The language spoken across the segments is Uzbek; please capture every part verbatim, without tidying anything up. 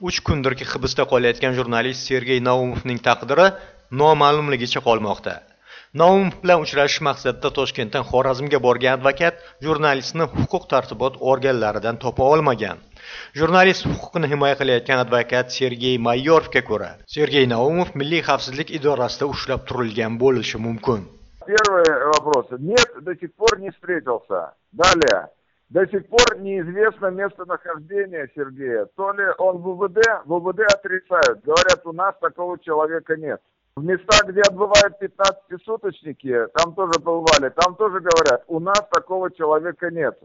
uch kundirki hibsda qolayotgan jurnalist Sergey Naumovning taqdiri noma'lumligicha qolmoqda. Naumov bilan uchrashish maqsadida Toshkentdan Xorazmga borgan advokat jurnalistni huquq-tartibot organlaridan topa olmagan. Jurnalist huquqini himoya qilayotgan advokat Sergey Mayorovga ko'ra, Sergey Naumov Milliy xavfsizlik idorasida ushlab turilgan bo'lishi mumkin. Первый вопрос. Нет, до сих пор не встретился. Далее. До сих пор неизвестно местонахождение Сергея. То ли он в УВД, в УВД отрицают. Говорят, у нас такого человека нет. В местах, где отбывают пятнадцатисуточники, там тоже побывали, там тоже говорят, у нас такого человека нет.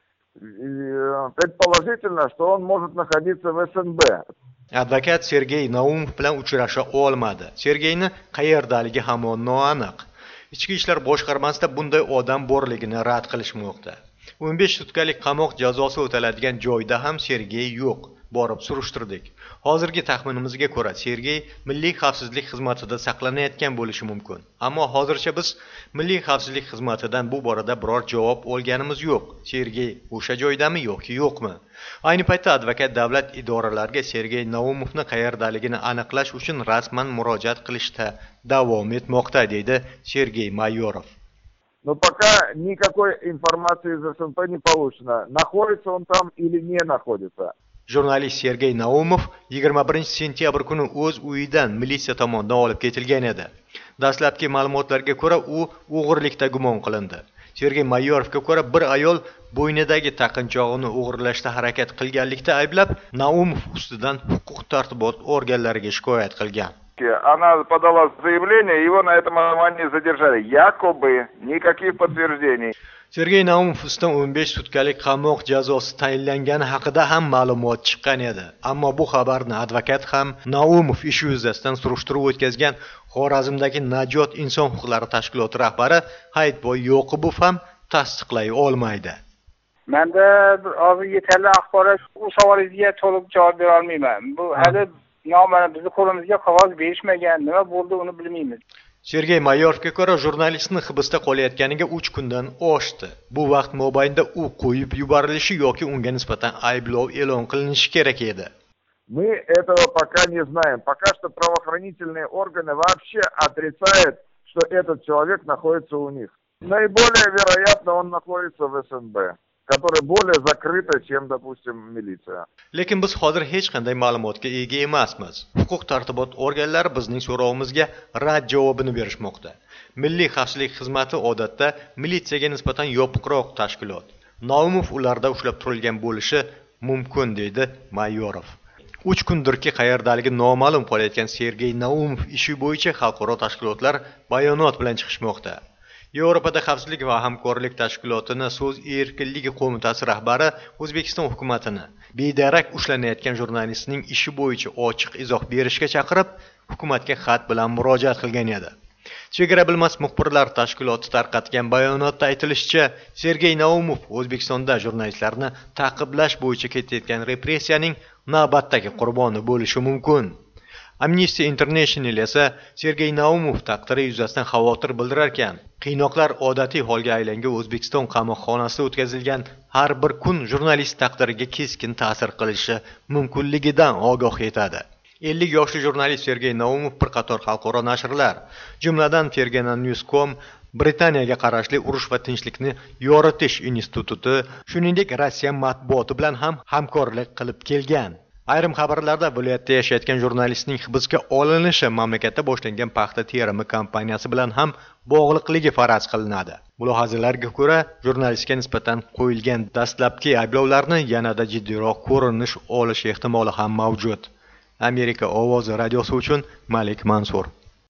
И предположительно, что он может находиться в СНБ. Advokat Sergey Naumov bilan uchrasha olmadi. Sergeyni qayerdaligi hamon noaniq. Ichki ishlar boshqarmasida bunday odam borligini rad qilishmoqda. o'n besh sutkalik qamoq jazosi o'taladigan joyda ham Sergey yo'q. Borib surishtirdik. Hozirgi taxminimizga ko'ra Sergey Milliy xavfsizlik xizmatida saqlanayotgan bo'lishi mumkin. Ammo hozircha biz Milliy xavfsizlik xizmatidan bu borada biror javob olganimiz yo'q. Sergey o'sha joydami yoki yo'qmi? Ayni paytda advokat davlat idoralariga Sergey Naumovni qayerdaligini aniqlash uchun rasman murojaat qilishda davom etmoqda, deydi Sergey Mayorov. Но пока никакой информации из СНП не получено. Находится он там или не находится. Jurnalist Sergey Naumov yigirma birinchi sentyabr kuni o'z uyidan militsiya tomonidan olib ketilgan edi. Dastlabki ma'lumotlarga ko'ra, u o'g'irlikda gumon qilindi. Sergey Mayorovga ko'ra, bir ayol bo'ynidagi taqinchog'ini o'g'irlashda harakat qilganlikda ayblab, Naumov ustidan huquq-tartibot organlariga shikoyat qilgan. Она подала заявление, его на этом основании задержали. Якобы никаких подтверждений. Sergey Naumov ustidan o'n besh sutkalik qamoq jazosi tayinlangani haqida ham ma'lumot chiqqan edi. Ammo bu xabarni advokat ham Naumov ishi yuzasidan surishtiruv o'tkazgan Xorazmdagi Najot inson huquqlari tashkiloti rahbari Hayitboy Yoqubov ham tasdiqlay olmaydi. Menda hozir yetarli axborot u savolingizga to'liq javob bera olmayman. Bu hali noma'lum, bizning qo'limizga qog'oz berishmagan, nima bo'ldi uni bilmaymiz. Sergey Mayorovga ko'ra, jurnalistni hibsda qolayotganiga uch kundan oshdi. Bu vaqt mobaynida u qo'yib yuborilishi yoki unga nisbatan ayblov e'lon qilinishi kerak edi. Мы этого пока не знаем. Пока что правоохранительные органы вообще отрицают, что этот человек находится у них. Наиболее вероятно, он находится в СНБ, которая более закрыта, чем, допустим, милиция. Lekin biz hozir hech qanday ma'lumotga ega emasmiz. Huquq-tartibot organlari bizning so'rovimizga rad javobini berishmoqda. Milliy xavfsizlik xizmati odatda militsiyaga nisbatan yopiqroq tashkilot. Naumov ularda ushlab turilgan bo'lishi mumkin, deydi Mayorov. uch kundirki qayerdaligi noma'lum qolayotgan Sergey Naumov ishi bo'yicha xalqaro tashkilotlar bayonot bilan chiqishmoqda. Yevropada xavfsizlik va hamkorlik tashkilotining so'z erkinligi qo'mitasi rahbari O'zbekiston hukumatini bedarak ushlanayotgan jurnalistning ishi bo'yicha ochiq izoh berishga chaqirib, hukumatga xat bilan murojaat qilgan edi. Chegara bilmas muxbirlar tashkiloti tarqatgan bayonotda aytilishicha, Sergey Naumov O'zbekistonda jurnalistlarni ta'qiblash bo'yicha ketayotgan repressiyaning navbatdagi qurboni bo'lishi mumkin. Amnesty International esa Sergey Naumov taqdiri yuzasidan xavotir bildirar ekan, qiynoqlar odatiy holga aylangan O'zbekiston qamoqxonasida o'tkazilgan har bir kun jurnalist taqdiriga keskin ta'sir qilishi mumkinligidan ogoh etadi. ellik yoshli jurnalist Sergey Naumov bir qator xalqaro nashrlar, jumladan Fergana News dot com, Britaniyaga qarashli urush va tinchlikni yoritish instituti, shuningdek Rossiya matbuoti bilan ham hamkorlik qilib kelgan. Ayrim xabarlarda viloyatda yashayotgan jurnalistning hibsga olinishi mamlakatda boshlangan paxta terimi kampaniyasi bilan ham bog'liqligi faraz qilinadi. Mulohazalarga ko'ra, jurnalistga nisbatan qo'yilgan dastlabki ayblovlarni yanada jiddiyroq ko'rinish olish ehtimoli ham mavjud. Amerika ovozi radiosi uchun Malik Mansur.